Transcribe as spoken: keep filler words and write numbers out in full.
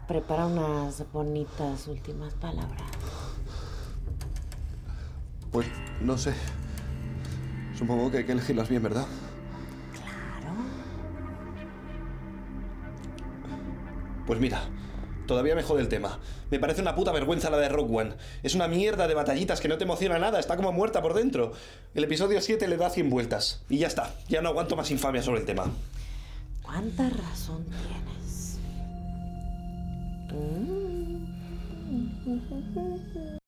prepara unas bonitas últimas palabras. Pues no sé. Supongo que hay que elegirlas bien, ¿verdad? Claro. Pues mira, todavía me jode el tema. Me parece una puta vergüenza la de Rogue One. Es una mierda de batallitas que no te emociona nada, está como muerta por dentro. El episodio siete le da cien vueltas. Y ya está, ya no aguanto más infamia sobre el tema. ¿Cuánta razón tienes? Mm.